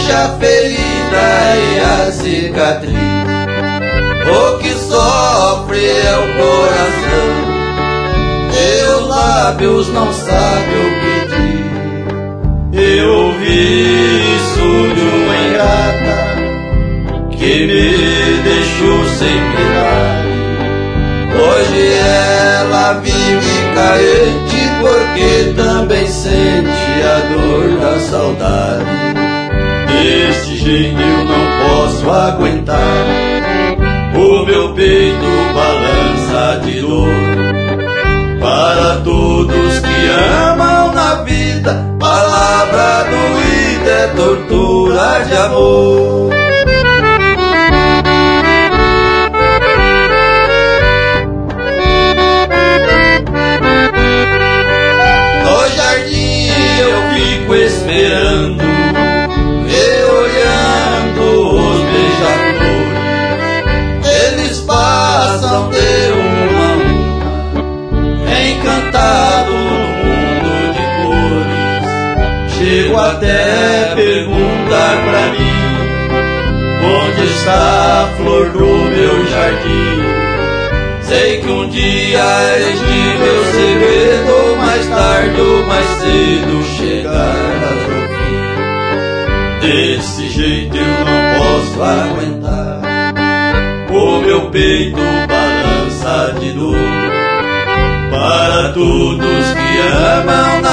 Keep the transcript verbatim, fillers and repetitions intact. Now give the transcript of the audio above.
deixa a ferida e a cicatriz. O que sofre é o coração, teus lábios não sabem o que diz. Eu ouvi isso de uma ingrata que me deixou sem piedade. Hoje ela vive carente porque também sente a dor da saudade. Desse jeito eu não posso aguentar, o meu peito balança de dor. Para todos que amam na vida, palavra doída é tortura de amor. No jardim eu fico esperando, e olhando os beija-flores. Eles passam de uma a uma, encantado no mundo de cores. Chego até perguntar pra mim, onde está a flor do meu jardim? Sei que um dia este meu segredo, mais tarde ou mais cedo, chegará ao fim. Desse jeito eu não posso aguentar, o meu peito balança de dor. Para todos que amam